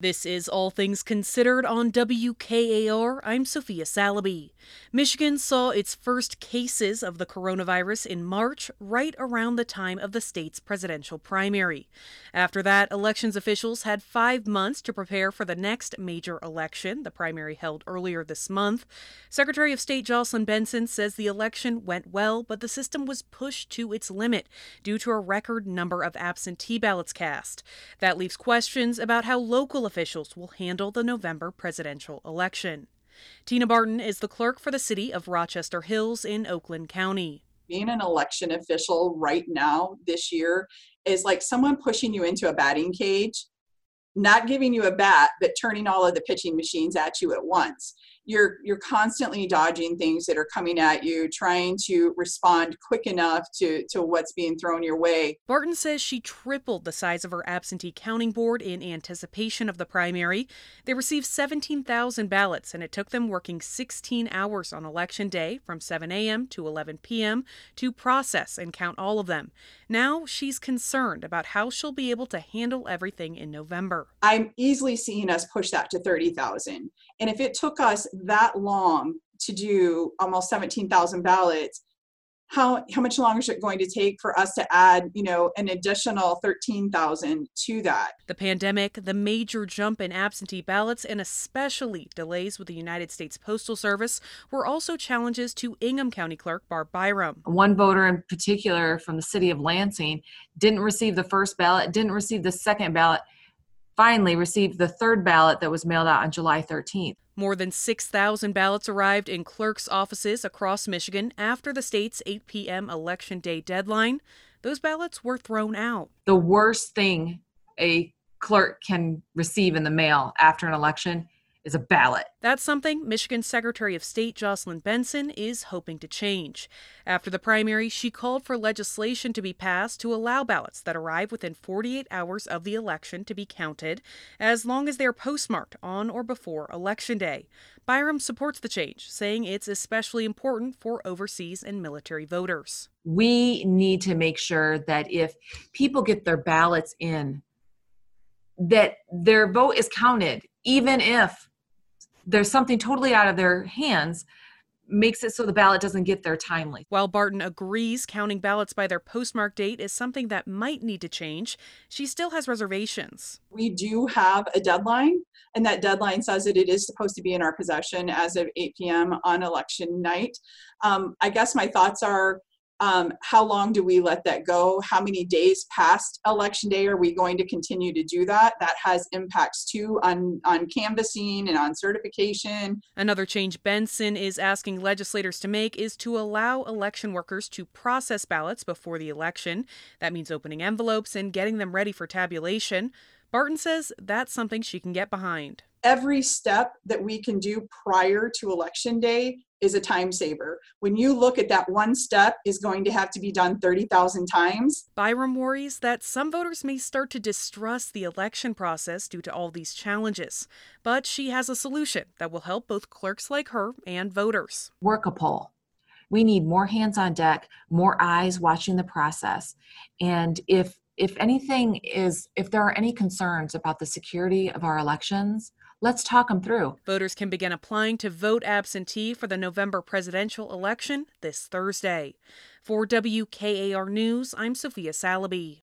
This is All Things Considered on WKAR. I'm Sophia Salaby. Michigan saw its first cases of the coronavirus in March, right around the time of the state's presidential primary. After that, elections officials had 5 months to prepare for the next major election, the primary held earlier this month. Secretary of State Jocelyn Benson says the election went well, but the system was pushed to its limit due to a record number of absentee ballots cast. That leaves questions about how local officials will handle the November presidential election. Tina Barton is the clerk for the city of Rochester Hills in Oakland County. Being an election official right now this year is like someone pushing you into a batting cage, not giving you a bat, but turning all of the pitching machines at you at once. You're constantly dodging things that are coming at you, trying to respond quick enough to what's being thrown your way. Barton says she tripled the size of her absentee counting board in anticipation of the primary. They received 17,000 ballots, and it took them working 16 hours on Election Day from 7 a.m. to 11 p.m. to process and count all of them. Now she's concerned about how she'll be able to handle everything in November. I'm easily seeing us push that to 30,000. And if it took us that long to do almost 17,000 ballots, how much longer is it going to take for us to add, an additional 13,000 to that? The pandemic, the major jump in absentee ballots, and especially delays with the United States Postal Service were also challenges to Ingham County Clerk Barb Byram. One voter in particular from the city of Lansing didn't receive the first ballot, didn't receive the second ballot, finally received the third ballot that was mailed out on July 13th. More than 6,000 ballots arrived in clerks' offices across Michigan after the state's 8 p.m. Election Day deadline. Those ballots were thrown out. The worst thing a clerk can receive in the mail after an election is a ballot. That's something Michigan Secretary of State Jocelyn Benson is hoping to change. After the primary, she called for legislation to be passed to allow ballots that arrive within 48 hours of the election to be counted, as long as they're postmarked on or before Election Day. Byram supports the change, saying it's especially important for overseas and military voters. We need to make sure that if people get their ballots in, that their vote is counted, even if there's something totally out of their hands, makes it so the ballot doesn't get there timely. While Barton agrees counting ballots by their postmark date is something that might need to change, she still has reservations. We do have a deadline, and that deadline says that it is supposed to be in our possession as of 8 p.m. on election night. I guess my thoughts are, how long do we let that go? How many days past Election Day are we going to continue to do that? That has impacts too on canvassing and on certification. Another change Benson is asking legislators to make is to allow election workers to process ballots before the election. That means opening envelopes and getting them ready for tabulation. Barton says that's something she can get behind. Every step that we can do prior to Election Day is a time saver. When you look at that one step is going to have to be done 30,000 times. Byram worries that some voters may start to distrust the election process due to all these challenges. But she has a solution that will help both clerks like her and voters. Work a poll. We need more hands on deck, more eyes watching the process. And if there are any concerns about the security of our elections, let's talk them through. Voters can begin applying to vote absentee for the November presidential election this Thursday. For WKAR News, I'm Sophia Salaby.